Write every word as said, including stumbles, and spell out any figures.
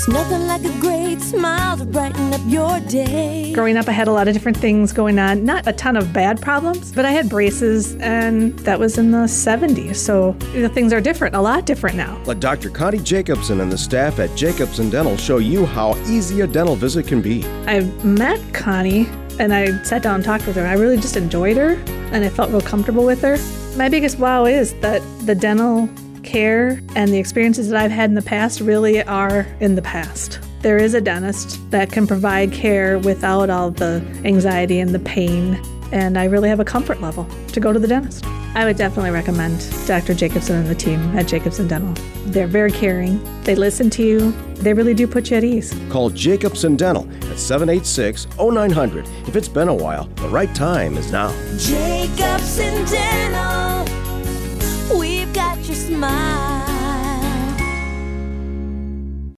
There's nothing like a great smile to brighten up your day. Growing up, I had a lot of different things going on. Not a ton of bad problems, but I had braces, and that was in the seventies. So you know, things are different, a lot different now. Let Doctor Connie Jacobson and the staff at Jacobson Dental show you how easy a dental visit can be. I met Connie, and I sat down and talked with her. I really just enjoyed her, and I felt real comfortable with her. My biggest wow is that the dental care and the experiences that I've had in the past really are in the past. There is a dentist that can provide care without all the anxiety and the pain, and I really have a comfort level to go to the dentist. I would definitely recommend Doctor Jacobson and the team at Jacobson Dental. They're very caring. They listen to you. They really do put you at ease. Call Jacobson Dental at seven eight six, oh nine hundred. If it's been a while, the right time is now. Jacobson Dental, we've got your smile.